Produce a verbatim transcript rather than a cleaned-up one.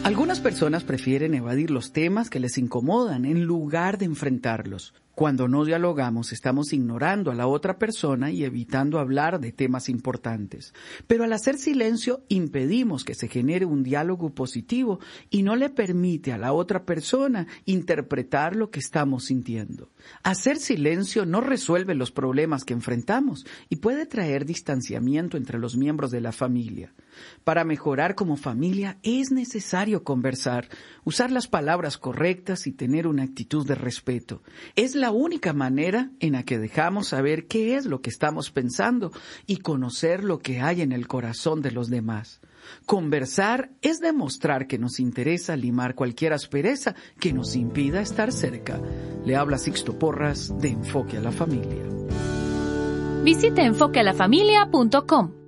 Algunas personas prefieren evadir los temas que les incomodan en lugar de enfrentarlos. Cuando no dialogamos, estamos ignorando a la otra persona y evitando hablar de temas importantes. Pero al hacer silencio, impedimos que se genere un diálogo positivo y no le permite a la otra persona interpretar lo que estamos sintiendo. Hacer silencio no resuelve los problemas que enfrentamos y puede traer distanciamiento entre los miembros de la familia. Para mejorar como familia es necesario conversar, usar las palabras correctas y tener una actitud de respeto. Es la única manera en la que dejamos saber qué es lo que estamos pensando y conocer lo que hay en el corazón de los demás. Conversar es demostrar que nos interesa limar cualquier aspereza que nos impida estar cerca. Le habla Sixto Porras de Enfoque a la Familia. Visite enfoque a la familia punto com.